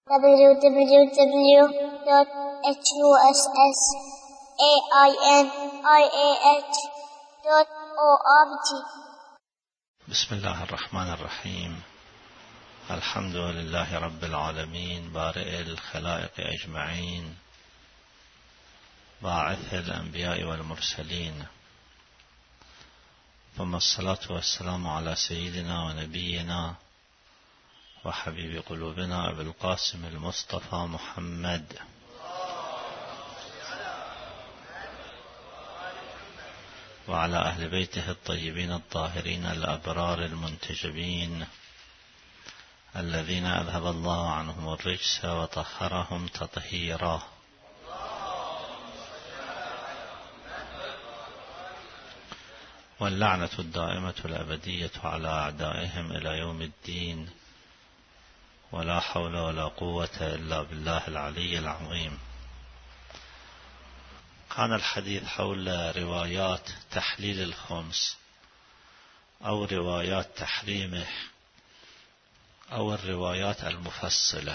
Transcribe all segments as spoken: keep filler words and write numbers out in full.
w w w dot huss ainiah dot org. بسم الله الرحمن الرحيم. الحمد لله رب العالمين بارئ الخلائق أجمعين باعث الأنبياء والمرسلين، ثم الصلاة والسلام على سيدنا ونبينا وحبيب قلوبنا أبي القاسم المصطفى محمد وعلى أهل بيته الطيبين الطاهرين الأبرار المنتجبين الذين أذهب الله عنهم الرجس وطهرهم تطهيرا. واللعنة الدائمة الأبدية على أعدائهم إلى يوم الدين، ولا حول ولا قوة إلا بالله العلي العظيم. كان الحديث حول روايات تحليل الخمس أو روايات تحريمه أو الروايات المفصلة،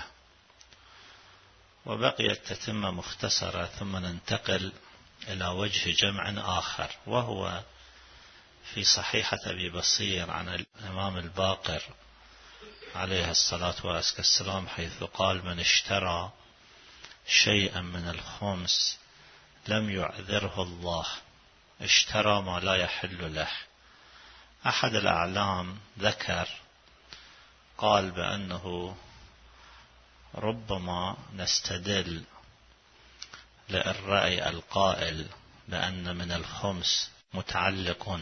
وبقيت تتمة مختصرة، ثم ننتقل إلى وجه جمع آخر، وهو في صحيحة أبي بصير عن الإمام الباقر عليه الصلاة والسلام، حيث قال: من اشترى شيئا من الخمس لم يعذره الله، اشترى ما لا يحل له. أحد الأعلام ذكر قال بأنه ربما نستدل للرأي القائل بأن من الخمس متعلق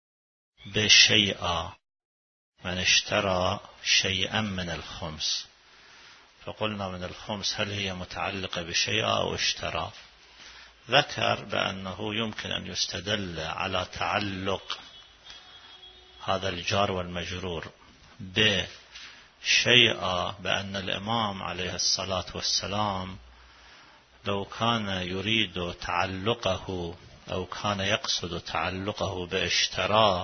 بشيء، من اشترى شيئا من الخمس، فقلنا من الخمس هل هي متعلقة بشيء أو اشترى؟ ذكر بأنه يمكن أن يستدل على تعلق هذا الجار والمجرور بشيء، بأن الإمام عليه الصلاة والسلام لو كان يريد تعلقه أو كان يقصد تعلقه باشتراه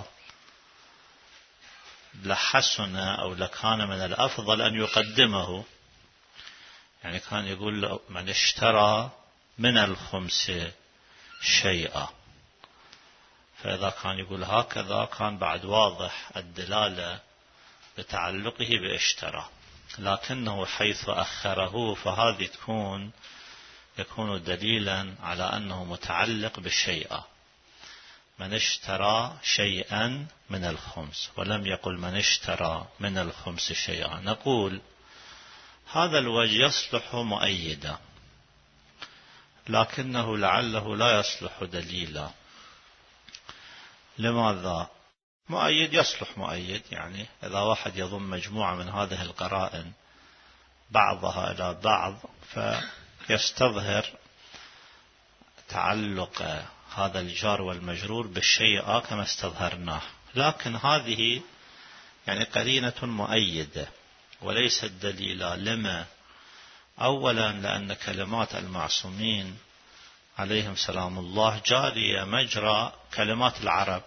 لحسن أو لكان من الأفضل أن يقدمه، يعني كان يقول من اشترى من الخمس شيئا، فإذا كان يقول هكذا كان بعد واضح الدلالة بتعلقه باشترى، لكنه حيث أخره فهذه تكون يكون دليلا على أنه متعلق بالشيء. من اشترى شيئا من الخمس، ولم يقل من اشترى من الخمس شيئا. نقول هذا الوجه يصلح مؤيدا، لكنه لعله لا يصلح دليلا. لماذا؟ مؤيد يصلح مؤيد، يعني إذا واحد يضم مجموعة من هذه القرائن بعضها إلى بعض فيستظهر تعلق هذا الجار والمجرور بالشيء كما استظهرناه، لكن هذه يعني قرينة مؤيدة وليست دليلا. لما؟ أولا لأن كلمات المعصومين عليهم سلام الله جارية مجرى كلمات العرب،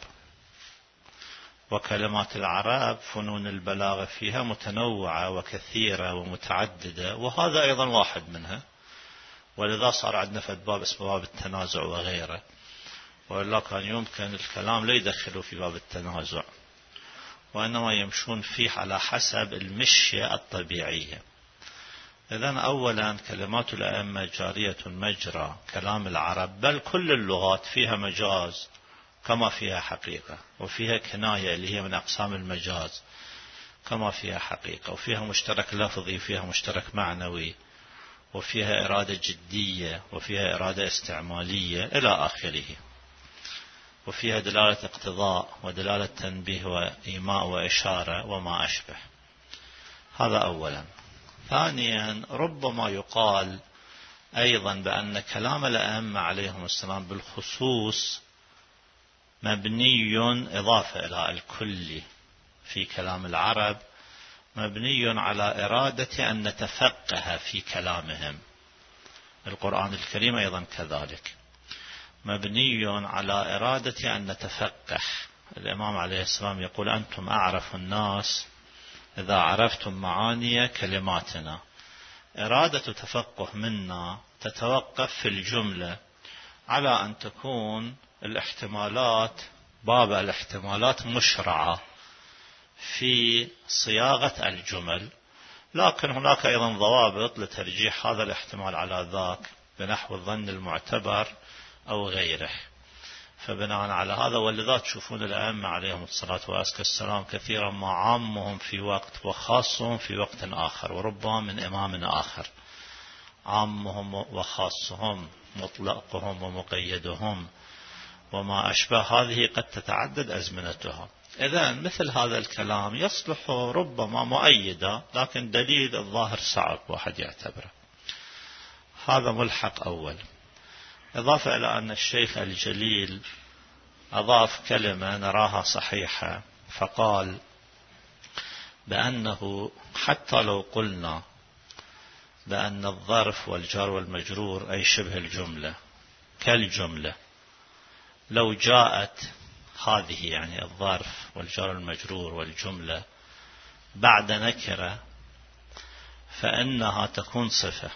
وكلمات العرب فنون البلاغة فيها متنوعة وكثيرة ومتعددة، وهذا أيضا واحد منها، ولذا صار عندنا فد باب اسمه باب التنازع وغيره، وإلا كان يمكن الكلام لا يدخلوا في باب التنازع، وإنما يمشون فيه على حسب المشية الطبيعية. إذن أولا كلمات الأئمة جارية مجرى كلام العرب، بل كل اللغات فيها مجاز كما فيها حقيقة، وفيها كناية اللي هي من أقسام المجاز كما فيها حقيقة، وفيها مشترك لفظي، وفيها مشترك معنوي، وفيها إرادة جدية، وفيها إرادة استعمالية إلى آخره، وفيها دلالة اقتضاء ودلالة تنبيه وإيماء وإشارة وما أشبه. هذا أولا. ثانيا ربما يقال أيضا بأن كلام الأئمة عليهم السلام بالخصوص مبني إضافة إلى الكل في كلام العرب، مبني على إرادة أن نتفقه في كلامهم. القرآن الكريم أيضا كذلك مبني على إرادة أن نتفقه. الإمام عليه السلام يقول: أنتم أعرف الناس إذا عرفتم معاني كلماتنا، إرادة تفقه منا تتوقف في الجملة على أن تكون الاحتمالات باب الاحتمالات مشرعة في صياغة الجمل، لكن هناك أيضا ضوابط لترجيح هذا الاحتمال على ذاك بنحو الظن المعتبر أو غيره. فبناء على هذا ولذا تشوفون الأئمة عليهم الصلاة والسلام كثيرا ما عامهم في وقت وخاصهم في وقت آخر، وربما من إمام آخر، عامهم وخاصهم، مطلقهم ومقيدهم وما أشبه، هذه قد تتعدد أزمنتها. إذن مثل هذا الكلام يصلح ربما مؤيدا، لكن دليل الظاهر صعب واحد يعتبره. هذا ملحق أول. إضافة إلى أن الشيخ الجليل أضاف كلمة نراها صحيحة، فقال بأنه حتى لو قلنا بأن الظرف والجار والمجرور أي شبه الجملة كالجملة، لو جاءت هذه يعني الظرف والجار والمجرور والجملة بعد نكرة فإنها تكون صفة،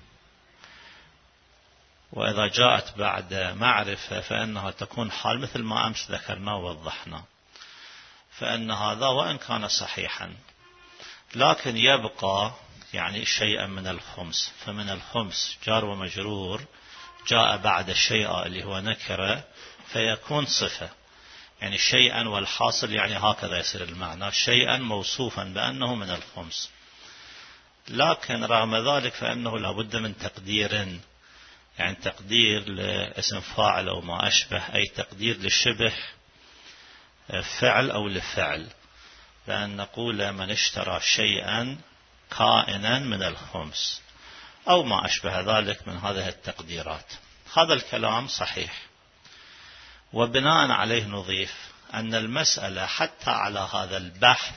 وإذا جاءت بعد معرفة فإنها تكون حال، مثل ما أمس ذكرنا ووضحنا. فإن هذا وإن كان صحيحا لكن يبقى يعني شيئا من الخمس، فمن الخمس جار ومجرور جاء بعد الشيء اللي هو نكرة فيكون صفة، يعني شيئا، والحاصل يعني هكذا يصير المعنى، شيئا موصوفا بأنه من الخمس. لكن رغم ذلك فإنه لابد من تقدير، يعني تقدير لاسم فاعل أو ما أشبه، أي تقدير للشبه فعل أو لفعل، لأن نقول من اشترى شيئا كائنا من الخمس أو ما أشبه ذلك من هذه التقديرات. هذا الكلام صحيح. وبناء عليه نضيف أن المسألة حتى على هذا البحث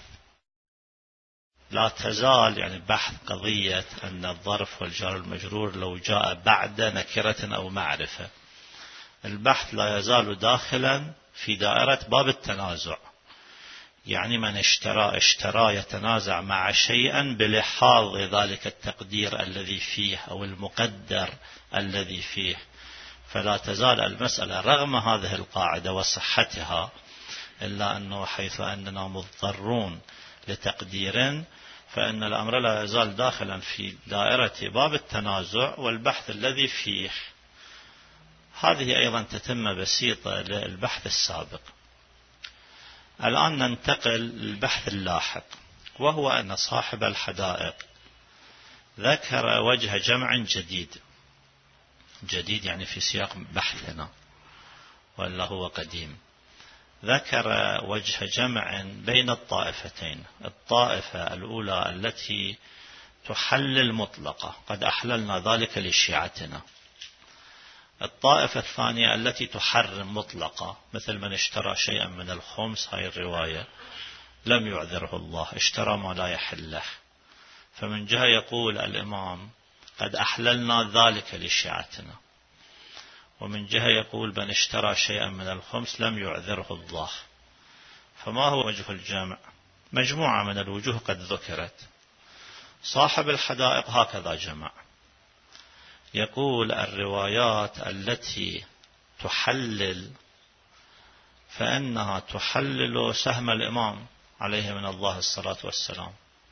لا تزال، يعني بحث قضية أن الظرف والجار المجرور لو جاء بعد نكرة أو معرفة، البحث لا يزال داخلا في دائرة باب التنازع، يعني من اشترى اشترى يتنازع مع شيئا بلحاظ ذلك التقدير الذي فيه أو المقدر الذي فيه. فلا تزال المسألة رغم هذه القاعدة وصحتها، إلا أنه حيث أننا مضطرون لتقدير، فإن الأمر لا يزال داخلا في دائرة باب التنازع والبحث الذي فيه. هذه أيضا تتم بسيطة للبحث السابق. الآن ننتقل للبحث اللاحق، وهو أن صاحب الحدائق ذكر وجه جمع جديد، جديد يعني في سياق بحثنا ولا هو قديم. ذكر وجه جمع بين الطائفتين، الطائفة الأولى التي تحلل مطلقة، قد أحللنا ذلك لشيعتنا. الطائفة الثانية التي تحرم مطلقة، مثل من اشترى شيئا من الخمس، هاي الرواية لم يعذره الله، اشترى ما لا يحله. فمن جهة يقول الإمام قد أحللنا ذلك لشيعتنا، ومن جهة يقول من اشترى شيئا من الخمس لم يعذره الله. فما هو وجه الجمع؟ مجموعة من الوجوه قد ذكرت. صاحب الحدائق هكذا جمع، يقول الروايات التي تحلل فإنها تحلل سهم الإمام عليه من الله الصلاة والسلام،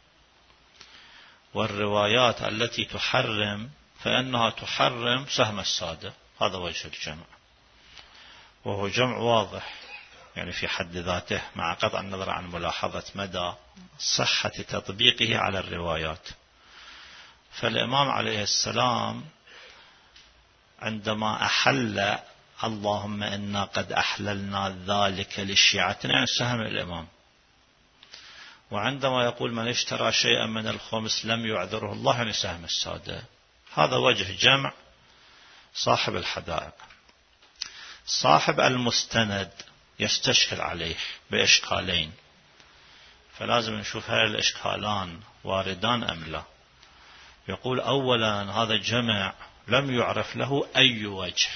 والروايات التي تحرم فإنها تحرم سهم السادة. هذا وجه الجمع، وهو جمع واضح يعني في حد ذاته، مع قطع النظر عن ملاحظة مدى صحة تطبيقه على الروايات. فالإمام عليه السلام عندما أحل اللهم إنا قد أحللنا ذلك للشيعتنا، يعني سهم الإمام، وعندما يقول من اشترى شيئا من الخمس لم يعذره الله، يعني سهم السادة. هذا وجه جمع صاحب الحدائق. صاحب المستند يستشكل عليه بإشكالين، فلازم نشوف هل الإشكالان واردان أم لا. يقول أولا هذا الجمع لم يعرف له أي وجه.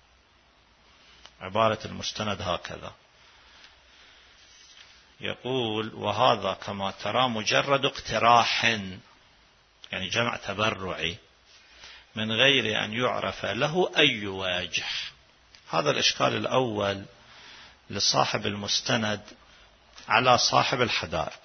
عبارة المستند هكذا، يقول وهذا كما ترى مجرد اقتراح يعني جمع تبرعي من غير أن يعرف له أي وجه. هذا الإشكال الأول لصاحب المستند على صاحب الحدائق،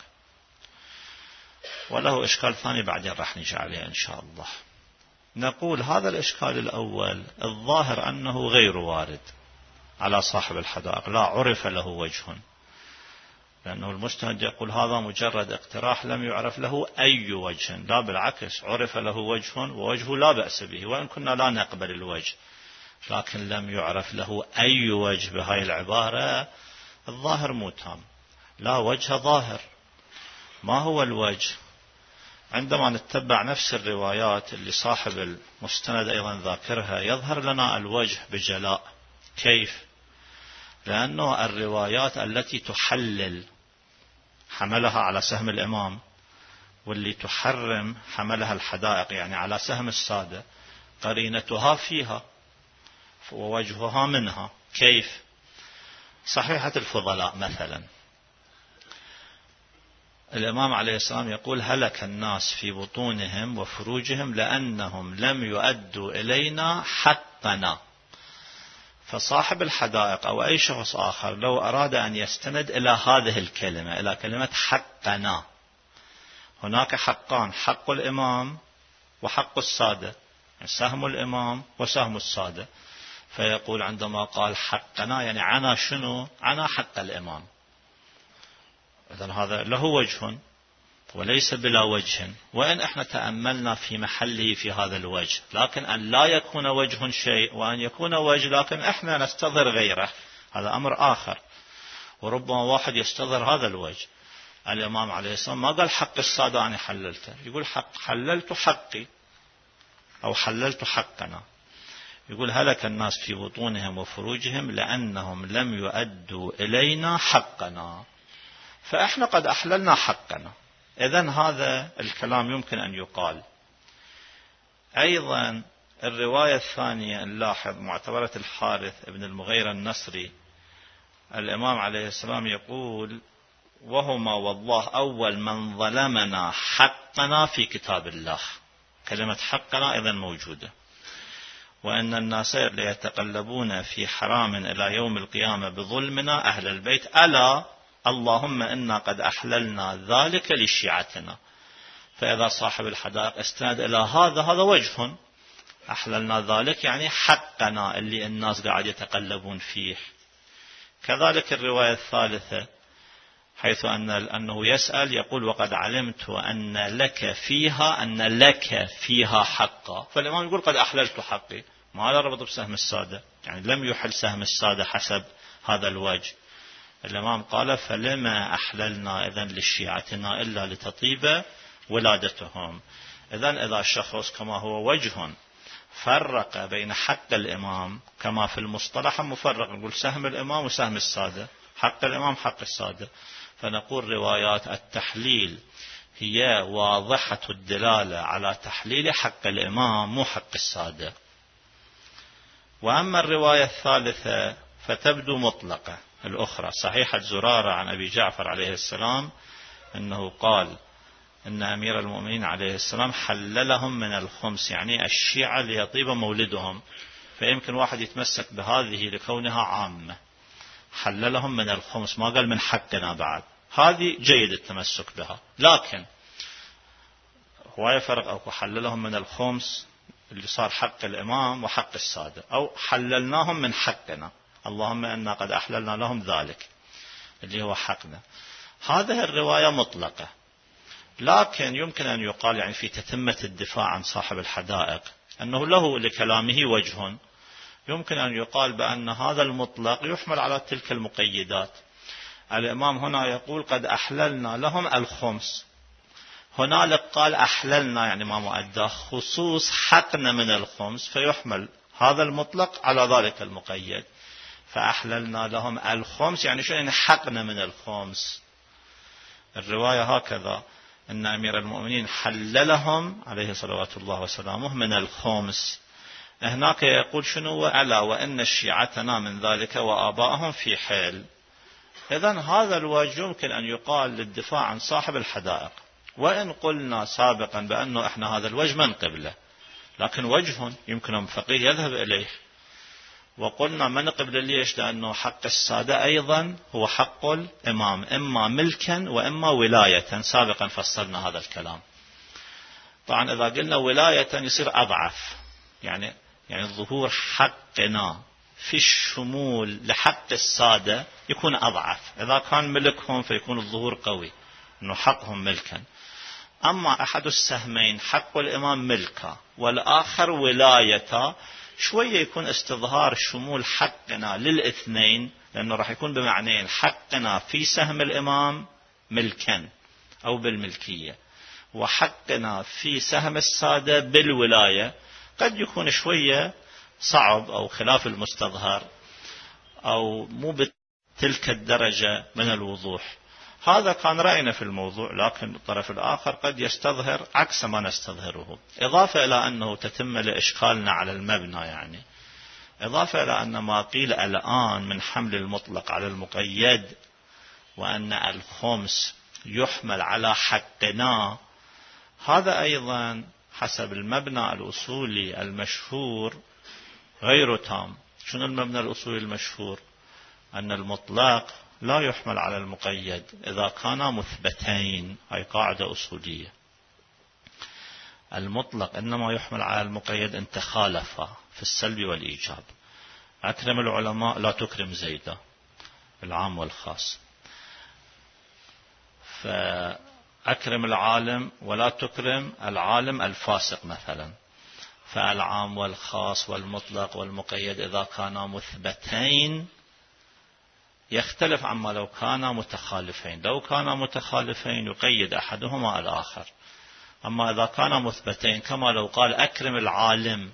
وله إشكال ثاني بعدين راح نجي عليه إن شاء الله. نقول هذا الإشكال الأول الظاهر أنه غير وارد على صاحب الحدائق، لا عرف له وجه، لأنه المستند يقول هذا مجرد اقتراح لم يعرف له أي وجه، لا بالعكس عرف له وجه ووجهه لا بأس به، وإن كنا لا نقبل الوجه، لكن لم يعرف له أي وجه بهاي العبارة الظاهر مو تام، لا وجه ظاهر. ما هو الوجه؟ عندما نتبع نفس الروايات اللي صاحب المستند أيضا ذاكرها يظهر لنا الوجه بجلاء. كيف؟ لأنه الروايات التي تحلل حملها على سهم الإمام، واللي تحرم حملها الحدائق يعني على سهم السادة، قرينتها فيها ووجهها منها. كيف؟ صحيحة الفضلاء مثلا، الإمام عليه السلام يقول هلك الناس في بطونهم وفروجهم لأنهم لم يؤدوا إلينا حقنا. فصاحب الحدائق أو أي شخص آخر لو أراد أن يستند إلى هذه الكلمة، إلى كلمة حقنا، هناك حقان، حق الإمام وحق السادة، سهم الإمام وسهم السادة، فيقول عندما قال حقنا يعني عنا شنو؟ عنا حق الإمام. إذن هذا له وجه وليس بلا وجه، وإن احنا تأملنا في محله في هذا الوجه، لكن أن لا يكون وجه شيء وأن يكون وجه لكن احنا نستظهر غيره، هذا أمر آخر. وربما واحد يستظهر هذا الوجه. الإمام عليه السلام ما قال حق السادة أنا حللته، يقول حق حللت حقي أو حللت حقنا. يقول هلك الناس في بطونهم وفروجهم لأنهم لم يؤدوا إلينا حقنا، فإحنا قد أحللنا حقنا. إذن هذا الكلام يمكن أن يقال. أيضا الرواية الثانية نلاحظ معتبرة الحارث ابن المغيرة النصري، الإمام عليه السلام يقول وهما والله أول من ظلمنا حقنا في كتاب الله. كلمة حقنا إذن موجودة. وأن الناس ليتقلبون في حرام إلى يوم القيامة بظلمنا أهل البيت، ألا اللهم إنا قد أحللنا ذلك لشيعتنا. فإذا صاحب الحدائق استند إلى هذا، هذا وجه، أحللنا ذلك يعني حقنا اللي الناس قاعد يتقلبون فيه. كذلك الرواية الثالثة حيث أن أنه يسأل يقول وقد علمت أن لك فيها أن لك فيها حقا، فالإمام يقول قد أحللت حقي، ما له ربط بسهم السادة، يعني لم يحل سهم السادة حسب هذا الوجه. الإمام قال فلما أحللنا إذن للشيعتنا إلا لتطيب ولادتهم. إذن إذا الشخص كما هو وجه فرق بين حق الإمام كما في المصطلح مفرق، نقول سهم الإمام وسهم السادة، حق الإمام حق السادة، فنقول روايات التحليل هي واضحة الدلالة على تحليل حق الإمام مو حق السادة. وأما الرواية الثالثة فتبدو مطلقة، الأخرى صحيحة زرارة عن أبي جعفر عليه السلام أنه قال إن أمير المؤمنين عليه السلام حللهم من الخمس، يعني الشيعة ليطيب مولدهم، فيمكن واحد يتمسك بهذه لكونها عامة، حللهم من الخمس، ما قال من حقنا بعد، هذه جيد التمسك بها. لكن هو يفرق أو حللهم من الخمس اللي صار حق الإمام وحق السادة، أو حللناهم من حقنا اللهم إنا قد أحللنا لهم ذلك اللي هو حقنا. هذه الرواية مطلقة، لكن يمكن أن يقال يعني في تتمة الدفاع عن صاحب الحدائق أنه له لكلامه وجه، يمكن أن يقال بأن هذا المطلق يحمل على تلك المقيدات. الإمام هنا يقول قد أحللنا لهم الخمس، هنالك قال أحللنا يعني ما مؤدى خصوص حقنا من الخمس، فيحمل هذا المطلق على ذلك المقيد، فأحللنا لهم الخمس يعني شو؟ يعني حقنا من الخمس. الرواية هكذا أن أمير المؤمنين حللهم عليه صلوات الله وسلامه من الخمس. هناك يقول شنو؟ ألا وإن الشيعتنا من ذلك وآبائهم في حيل. إذن هذا الوجه يمكن أن يقال للدفاع عن صاحب الحدائق، وإن قلنا سابقا بأنه إحنا هذا الوجه من قبله، لكن وجه يمكن فقيه يذهب إليه، وقلنا من قبله ليش؟ لأنه حق السادة أيضا هو حق الإمام، إما ملكا وإما ولاية، سابقا فصلنا هذا الكلام. طبعا إذا قلنا ولاية يصير أضعف، يعني يعني ظهور حقنا في الشمول لحق السادة يكون أضعف. إذا كان ملكهم فيكون الظهور قوي أنه حقهم ملكا. أما أحد السهمين حق الإمام ملكا والآخر ولاية، شوية يكون استظهار شمول حقنا للاثنين، لأنه راح يكون بمعنيين: حقنا في سهم الإمام ملكا أو بالملكية، وحقنا في سهم السادة بالولاية. قد يكون شوية صعب أو خلاف المستظهر أو مو بتلك الدرجة من الوضوح. هذا كان رأينا في الموضوع، لكن الطرف الآخر قد يستظهر عكس ما نستظهره. إضافة إلى أنه تتم لإشكالنا على المبنى، يعني إضافة إلى أن ما قيل الآن من حمل المطلق على المقيد وأن الخمس يحمل على حقنا، هذا أيضا حسب المبنى الأصولي المشهور غير تام. شنو المبنى الأصولي المشهور؟ أن المطلق لا يحمل على المقيد إذا كانا مثبتين. هاي قاعدة أصولية. المطلق إنما يحمل على المقيد إن تخالفا في السلب والإيجاب. أكرم العلماء لا تكرم زيدا، العام والخاص. فأكرم العالم ولا تكرم العالم الفاسق مثلا. فالعام والخاص والمطلق والمقيد إذا كانا مثبتين يختلف عما لو كانا متخالفين. لو كانا متخالفين يقيد أحدهما الآخر. أما إذا كانا مثبتين، كما لو قال أكرم العالم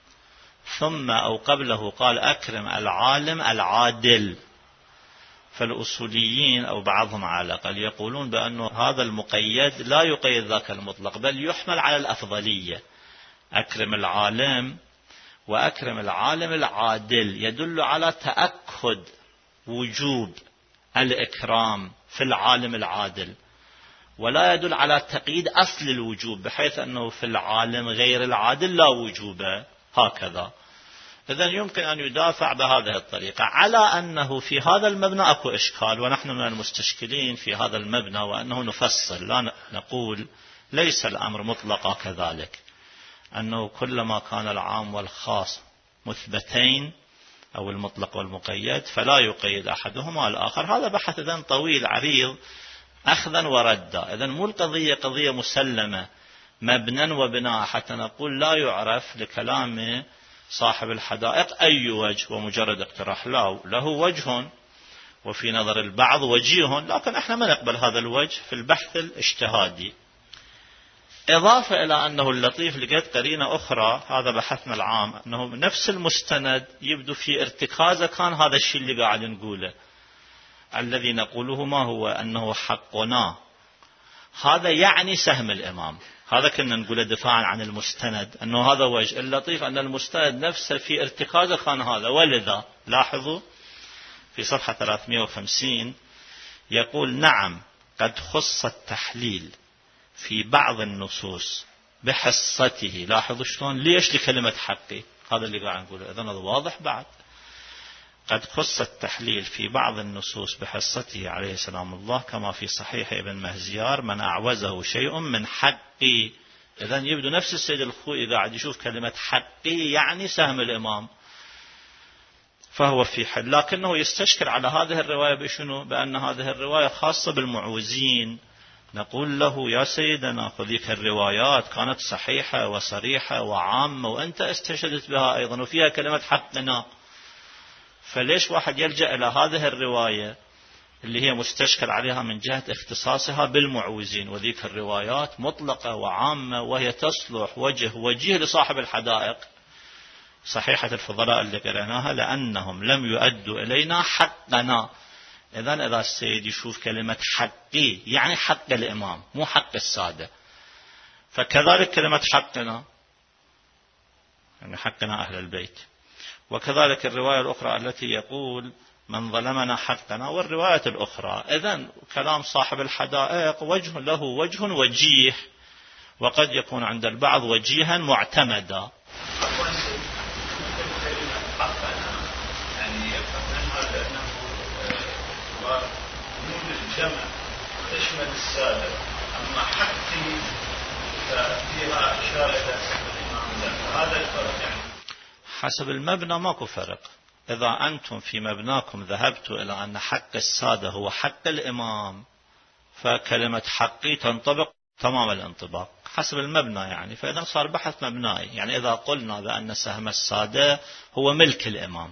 ثم أو قبله قال أكرم العالم العادل، فالأصوليين أو بعضهم على الأقل يقولون بأن هذا المقيد لا يقيد ذاك المطلق، بل يحمل على الأفضلية. أكرم العالم وأكرم العالم العادل يدل على تأكد وجوب الإكرام في العالم العادل، ولا يدل على تقييد أصل الوجوب بحيث أنه في العالم غير العادل لا وجوب هكذا. إذن يمكن أن يدافع بهذه الطريقة على أنه في هذا المبنى أكو إشكال، ونحن من المستشكلين في هذا المبنى، وأنه نفصل لا نقول ليس الأمر مطلقا كذلك، أنه كلما كان العام والخاص مثبتين أو المطلق والمقيد فلا يقيد أحدهما الآخر. هذا بحث إذن طويل عريض أخذا وردا. إذن مو القضية قضية مسلمة مبنى وبناء حتى نقول لا يعرف لكلام صاحب الحدائق أي وجه ومجرد اقتراح. لا، له وجه وفي نظر البعض وجيه، لكن احنا ما نقبل هذا الوجه في البحث الاجتهادي. إضافة إلى أنه اللطيف لقيت قرينة أخرى، هذا بحثنا العام، أنه نفس المستند يبدو في ارتكازه كان هذا الشيء اللي قاعد نقوله. الذي نقوله ما هو أنه حقنا، هذا يعني سهم الإمام. هذا كنا نقوله دفاعا عن المستند، أنه هذا وجه. اللطيف أن المستند نفسه في ارتكازه كان هذا. ولذا لاحظوا في صفحة ثلاثمئة وخمسين يقول: نعم قد خص التحليل في بعض النصوص بحصته. لاحظوا شلون، ليش لكلمة حقي، هذا اللي قاعد نقوله. إذن هذا واضح بعد. قد خص التحليل في بعض النصوص بحصته عليه سلام الله، كما في صحيح ابن مهزيار: من أعوزه شيء من حقي. إذن يبدو نفس السيد الخوئي قاعد يشوف كلمة حقي يعني سهم الإمام، فهو في حل. لكنه يستشكل على هذه الرواية بشنو؟ بأن هذه الرواية خاصة بالمعوزين. نقول له: يا سيدنا خذيك الروايات كانت صحيحة وصريحة وعامة وأنت استشهدت بها أيضا وفيها كلمة حقنا، فليش واحد يلجأ إلى هذه الرواية اللي هي مستشكل عليها من جهة اختصاصها بالمعوزين، وذيك الروايات مطلقة وعامة وهي تصلح وجه وجيه لصاحب الحدائق صحيحة الفضلاء اللي قرأناها، لأنهم لم يؤدوا إلينا حقنا. إذن إذا السيد يشوف كلمة حقي يعني حق الإمام مو حق السادة، فكذلك كلمة حقنا يعني حقنا أهل البيت. وكذلك الرواية الأخرى التي يقول من ظلمنا حقنا، والرواية الأخرى. إذن كلام صاحب الحدائق وجه له وجه وجيه، وقد يكون عند البعض وجيها معتمدا. يعني يفهمها لأنه نون الجمع تشمل السادة، أما حقي فيها إشارة إلى سبب الإمام، هذا الفرق. يعني حسب المبنى ماكو فرق. إذا أنتم في مبناكم ذهبتوا إلى أن حق السادة هو حق الإمام، فكلمة حقي تنطبق تمام الانطباق حسب المبنى. يعني فإذا صار بحث مبنائي. يعني إذا قلنا بأن سهم السادة هو ملك الإمام،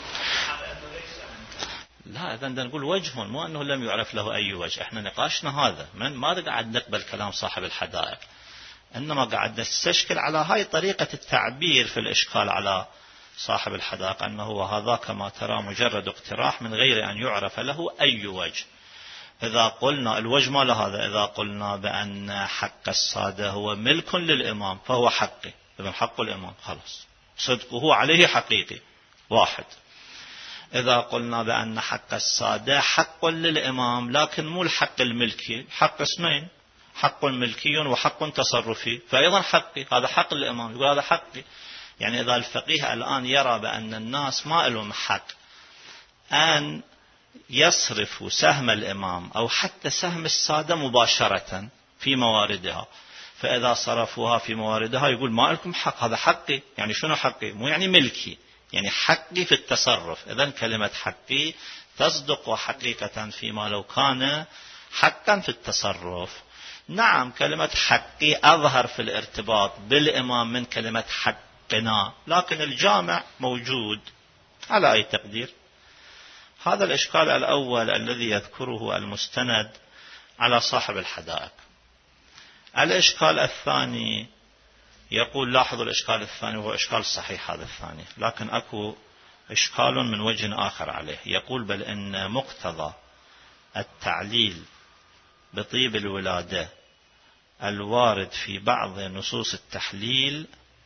لا، إذا نقول وجه، مو أنه لم يعرف له أي وجه. إحنا نقاشنا هذا، من ما قاعد نقبل كلام صاحب الحدائق، إنما قاعد نستشكل على هاي طريقة التعبير في الإشكال على صاحب الحدائق، أنه هذا كما ترى مجرد اقتراح من غير أن يعرف له أي وجه. إذا قلنا الوجه ما لهذا، إذا قلنا بأن حق السادة هو ملك للإمام فهو حقي، إذا حق الإمام خلاص صدقه عليه حقيقي واحد. إذا قلنا بأن حق السادة حق للإمام لكن مو الحق الملكي، حق اسمين، حق ملكي وحق تصرفي، فأيضا حقي، هذا حق للإمام، يقول هذا حقي. يعني إذا الفقيه الآن يرى بأن الناس ما لهم حق أن يصرفوا سهم الإمام أو حتى سهم السادة مباشرة في مواردها، فإذا صرفوها في مواردها يقول ما لكم حق، هذا حقي. يعني شنو حقي؟ مو يعني ملكي، يعني حقي في التصرف. إذن كلمة حقي تصدق حقيقة فيما لو كان حقا في التصرف. نعم كلمة حقي أظهر في الارتباط بالإمام من كلمة حقنا، لكن الجامع موجود على أي تقدير. هذا الإشكال الأول الذي يذكره المستند على صاحب الحدائق. الإشكال الثاني يقول، لاحظوا الإشكال الثاني هو إشكال صحيح هذا الثاني، لكن أكو إشكال من وجه آخر عليه. يقول بل إن مقتضى التعليل بطيب الولادة الوارد في بعض نصوص التحليل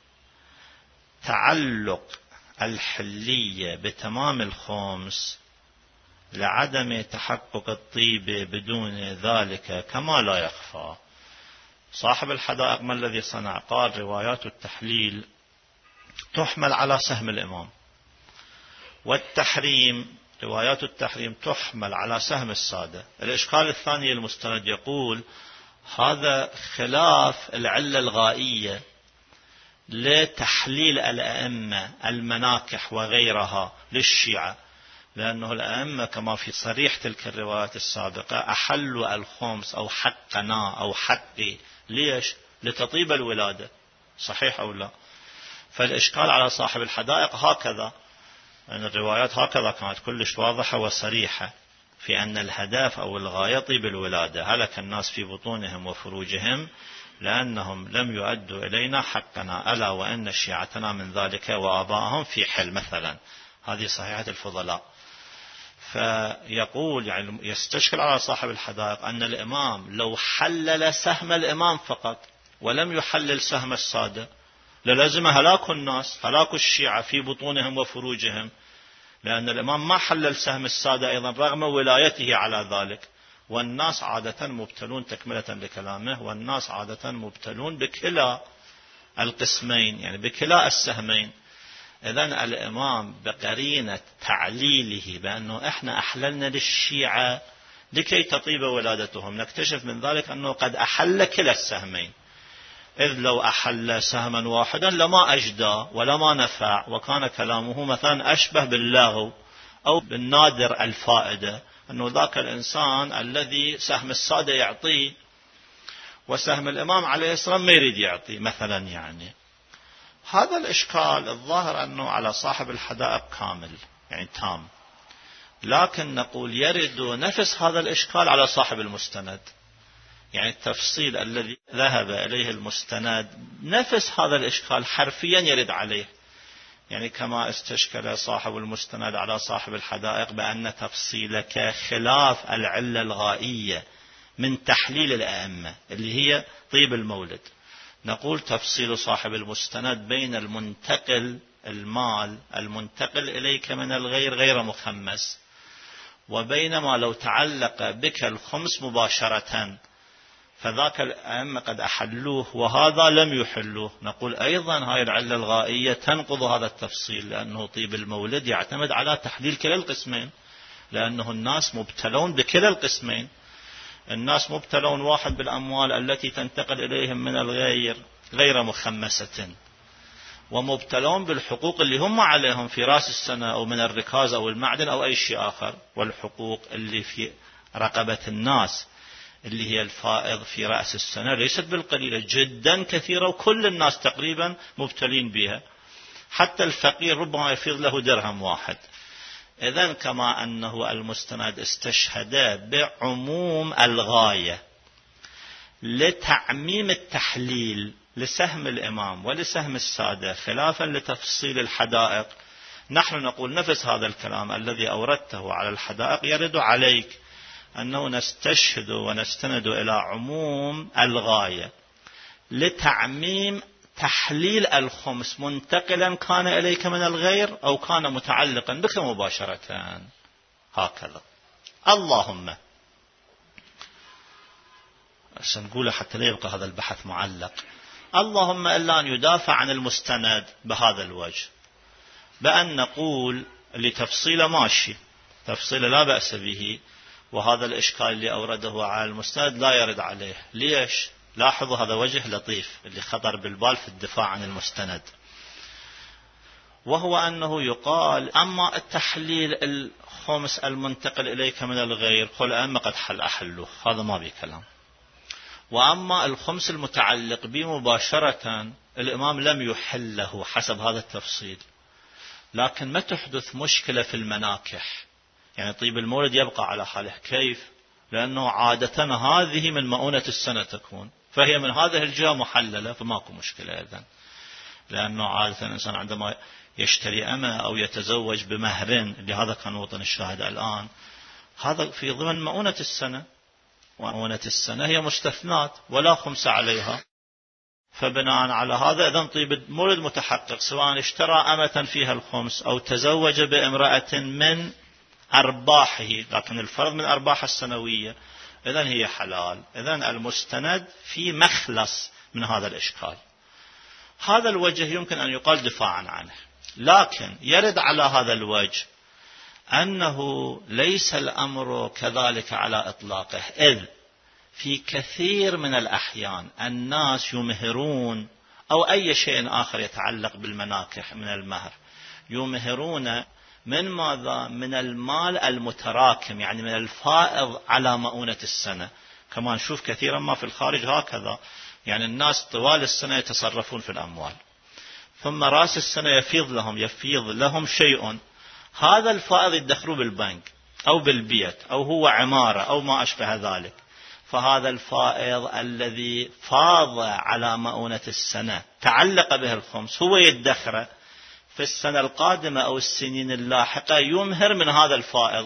تعلق الحلية بتمام الخمس لعدم تحقق الطيب بدون ذلك كما لا يخفى. صاحب الحدائق ما الذي صنع؟ قال روايات التحليل تحمل على سهم الإمام، والتحريم روايات التحريم تحمل على سهم السادة. الإشكال الثاني المستند يقول هذا خلاف العلة الغائية لتحليل الأئمة المناكح وغيرها للشيعة، لأنه الأئمة كما في صريح تلك الروايات السابقة أحلوا الخمس أو حقنا أو حقي. ليش؟ لتطيب الولادة، صحيح أو لا؟ فالإشكال على صاحب الحدائق هكذا، أن الروايات هكذا كانت كلش واضحة وصريحة في أن الهدف أو الغاية طيب الولادة. هلك الناس في بطونهم وفروجهم لأنهم لم يؤدوا إلينا حقنا، ألا وإن شيعتنا من ذلك وآباءهم في حل مثلا. هذه صحيحة الفضلاء. فيقول يعني يستشكل على صاحب الحدائق أن الإمام لو حلل سهم الإمام فقط ولم يحلل سهم السادة للزم هلاك الناس، هلاك الشيعة في بطونهم وفروجهم، لأن الإمام ما حلل سهم السادة أيضا رغم ولايته على ذلك. والناس عادة مبتلون، تكملة لكلامه، والناس عادة مبتلون بكلا القسمين، يعني بكلا السهمين. إذن الإمام بقرينة تعليله بأنه إحنا أحللنا للشيعة لكي تطيب ولادتهم، نكتشف من ذلك أنه قد أحل كلا السهمين، إذ لو أحل سهما واحدا لما أجدى ولما نفع، وكان كلامه مثلا أشبه باللغو أو بالنادر الفائدة، أنه ذاك الإنسان الذي سهم السادة يعطيه وسهم الإمام عليه السلام ما يريد يعطيه مثلا. يعني هذا الإشكال الظاهر أنه على صاحب الحدائق كامل، يعني تام، لكن نقول يرد نفس هذا الإشكال على صاحب المستند. يعني التفصيل الذي ذهب إليه المستند نفس هذا الإشكال حرفيا يرد عليه. يعني كما استشكل صاحب المستند على صاحب الحدائق بأن تفصيلك خلاف العلة الغائية من تحليل الأئمة اللي هي طيب المولد، نقول تفصيل صاحب المستند بين المنتقل المال المنتقل إليك من الغير غير مخمس وبينما لو تعلق بك الخمس مباشرة فذاك الأئمة قد أحلوه وهذا لم يحلوه، نقول أيضا هاي العلة الغائية تنقض هذا التفصيل، لأنه طيب المولد يعتمد على تحليل كلا القسمين، لأنه الناس مبتلون بكلا القسمين. الناس مبتلون واحد بالأموال التي تنتقل إليهم من الغير غير مخمسة، ومبتلون بالحقوق اللي هم عليهم في رأس السنة أو من الركاز أو المعدن أو أي شيء آخر، والحقوق اللي في رقبة الناس اللي هي الفائض في رأس السنة ليست بالقليلة، جدا كثيرة، وكل الناس تقريبا مبتلين بها، حتى الفقير ربما يفيض له درهم واحد. إذن كما أنه المستند استشهد بعموم الغاية لتعميم التحليل لسهم الإمام ولسهم السادة خلافا لتفصيل الحدائق، نحن نقول نفس هذا الكلام الذي أوردته على الحدائق يرد عليك، أنه نستشهد ونستند إلى عموم الغاية لتعميم تحليل الخمس منتقلا كان إليك من الغير أو كان متعلقا بك مباشرة. هكذا. اللهم سنقوله حتى لا يبقى هذا البحث معلق. اللهم إلا أن يدافع عن المستند بهذا الوجه، بأن نقول لتفصيل ماشي، تفصيل لا بأس به، وهذا الإشكال اللي أورده على المستند لا يرد عليه. ليش؟ لاحظوا هذا وجه لطيف اللي خطر بالبال في الدفاع عن المستند، وهو أنه يقال أما التحليل الخمس المنتقل إليك من الغير قل أما قد حل أحلوه، هذا ما بي كلام. وأما الخمس المتعلق به مباشرة الإمام لم يحله حسب هذا التفصيل، لكن ما تحدث مشكلة في المناكح، يعني طيب المولد يبقى على حاله. كيف؟ لأنه عادة هذه من مؤونة السنة تكون، فهي من هذه الجهة محللة، فماكو مشكلة إذن، لأنه عادة الإنسان عندما يشتري أمة أو يتزوج بمهر، لهذا كان وطن الشاهد الآن، هذا في ضمن مؤونة السنة، ومؤونة السنة هي مستثنات ولا خمس عليها، فبناء على هذا إذن طيب المولد متحقق، سواء اشترى أمة فيها الخمس أو تزوج بامرأة من أرباحه، لكن الفرض من أرباح السنوية، إذن هي حلال. إذن المستند في مخلص من هذا الإشكال. هذا الوجه يمكن أن يقال دفاعا عنه، لكن يرد على هذا الوجه أنه ليس الأمر كذلك على إطلاقه، إذ في كثير من الأحيان الناس يمهرون أو أي شيء آخر يتعلق بالمناكح من المهر، يمهرون من ماذا؟ من المال المتراكم، يعني من الفائض على مؤونة السنة. كما نشوف كثيرا ما في الخارج هكذا، يعني الناس طوال السنة يتصرفون في الأموال، ثم رأس السنة يفيض لهم يفيض لهم شيء، هذا الفائض يدخلوا بالبنك أو بالبيت أو هو عمارة أو ما أشبه ذلك، فهذا الفائض الذي فاض على مؤونة السنة تعلق به الخمس هو يدخره في السنة القادمة أو السنين اللاحقة، يمهر من هذا الفائض.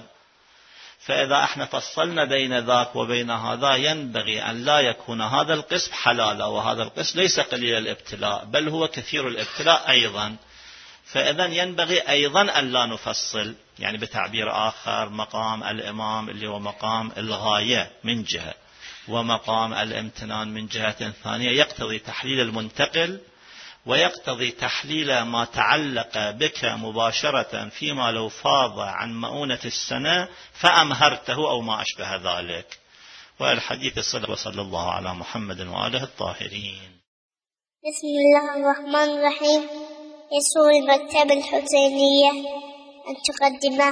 فإذا احنا فصلنا بين ذاك وبين هذا، ينبغي أن لا يكون هذا القسم حلالا وهذا القسم ليس قليل الابتلاء، بل هو كثير الابتلاء أيضا. فإذا ينبغي أيضا أن لا نفصل، يعني بتعبير آخر مقام الإمام اللي هو مقام الغاية من جهة، ومقام الامتنان من جهة ثانية، يقتضي تحليل المنتقل ويقتضي تحليل ما تعلق بك مباشرة فيما لو فاض عن مؤونة السنة فأمهرته أو ما أشبه ذلك. والحديث الصدق، وصلى الله على محمد وآله الطاهرين. بسم الله الرحمن الرحيم. يسر المكتبة الحسينية أن تقدم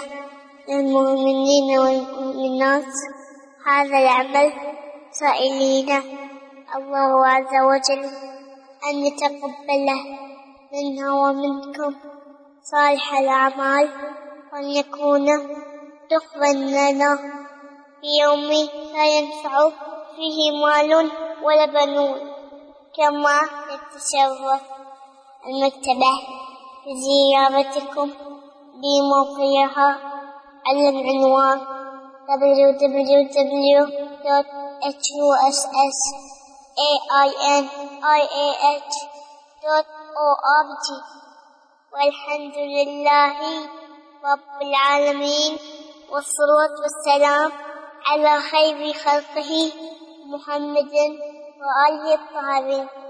للمؤمنين والمؤمنات هذا العمل، سائلين الله عز وجل أن يتقبله منا ومنكم صالح الأعمال، وأن يكون دخلا لنا في يوم لا ينفع فيه مال ولا بنون. كما نتشرف المكتبة بزيارتكم بموقعها على العنوان دبليو دبليو دبليو دوت إتش يو إس إس إيه آي إن آي إيه إتش دوت أو آر جي. والحمد لله رب العالمين، والصلاة والسلام على خير خلقه محمد وآله الطاهرين.